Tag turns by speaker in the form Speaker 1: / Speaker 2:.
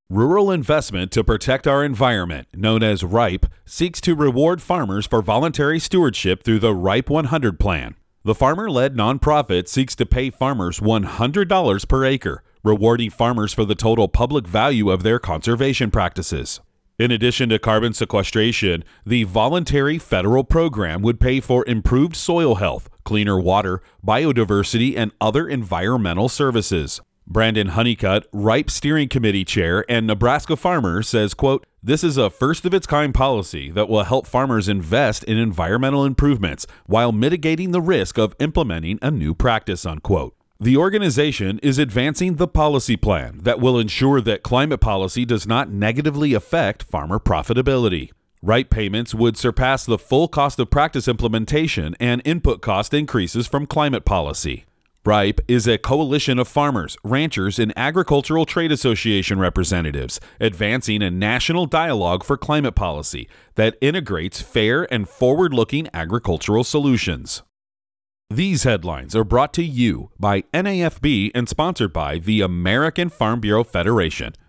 Speaker 1: Rural Investment to Protect Our Environment, known as RIPE, seeks to reward farmers for voluntary stewardship through the RIPE 100 plan. The farmer-led nonprofit seeks to pay farmers $100 per acre, rewarding farmers for the total public value of their conservation practices. In addition to carbon sequestration, the voluntary federal program would pay for improved soil health, cleaner water, biodiversity, and other environmental services. Brandon Honeycutt, RIPE Steering Committee Chair and Nebraska farmer, says, quote, "This is a first-of-its-kind policy that will help farmers invest in environmental improvements while mitigating the risk of implementing a new practice," unquote. The organization is advancing the policy plan that will ensure that climate policy does not negatively affect farmer profitability. RIPE payments would surpass the full cost of practice implementation and input cost increases from climate policy. RIPE is a coalition of farmers, ranchers, and agricultural trade association representatives advancing a national dialogue for climate policy that integrates fair and forward-looking agricultural solutions. These headlines are brought to you by NAFB and sponsored by the American Farm Bureau Federation.